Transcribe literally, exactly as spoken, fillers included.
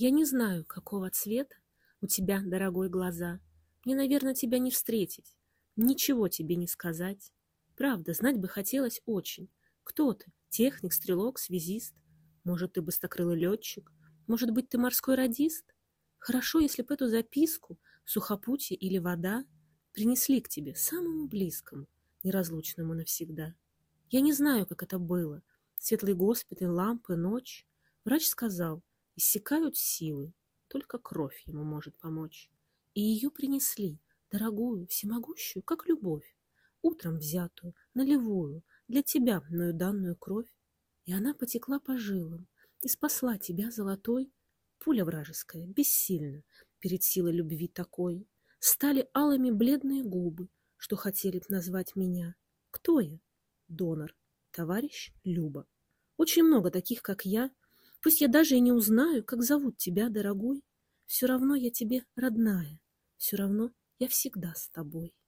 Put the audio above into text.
Я не знаю, какого цвета у тебя, дорогой, глаза. Мне, наверное, тебя не встретить, ничего тебе не сказать. Правда, знать бы хотелось очень. Кто ты? Техник, стрелок, связист? Может, ты быстрокрылый летчик? Может быть, ты морской радист? Хорошо, если б эту записку, сухопутье или вода, принесли к тебе, самому близкому, неразлучному навсегда. Я не знаю, как это было. Светлый госпиталь, лампы, ночь. Врач сказал, иссякают силы, только кровь ему может помочь. И ее принесли, дорогую, всемогущую, как любовь, утром взятую, налевую, для тебя мною данную кровь. И она потекла по жилам и спасла тебя золотой. Пуля вражеская, бессильна перед силой любви такой. Стали алыми бледные губы, что хотели б назвать меня. Кто я? Донор, товарищ Люба. Очень много таких, как я. Пусть я даже и не узнаю, как зовут тебя, дорогой. Все равно я тебе родная, все равно я всегда с тобой.